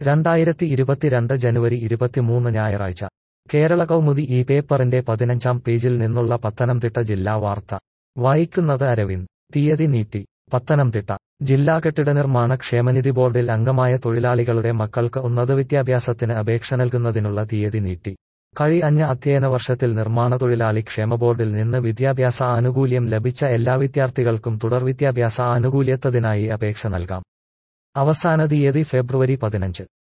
2022 ജനുവരി 23 ഞായറാഴ്ച കേരള കൗമുദി ഈ പേപ്പറിന്റെ 15-ാം പേജിൽ നിന്നുള്ള പത്തനംതിട്ട ജില്ലാ വാർത്ത വായിക്കുന്നത് അരവിന്ദ്. തീയതി നീട്ടി. പത്തനംതിട്ട ജില്ലാ കെട്ടിട നിർമ്മാണ ക്ഷേമനിധി ബോർഡിൽ അംഗമായ തൊഴിലാളികളുടെ മക്കൾക്ക് ഉന്നതവിദ്യാഭ്യാസത്തിന് അപേക്ഷ നൽകുന്നതിനുള്ള തീയതി നീട്ടി. കഴിഞ്ഞ അധ്യയന വർഷത്തിൽ നിർമ്മാണ തൊഴിലാളി ക്ഷേമ ബോർഡിൽ നിന്ന് വിദ്യാഭ്യാസ ആനുകൂല്യം ലഭിച്ച എല്ലാ വിദ്യാർത്ഥികൾക്കും തുടർ വിദ്യാഭ്യാസ ആനുകൂല്യത്തിനായി അപേക്ഷ നൽകാം. അവസാന തീയതി ഫെബ്രുവരി 15.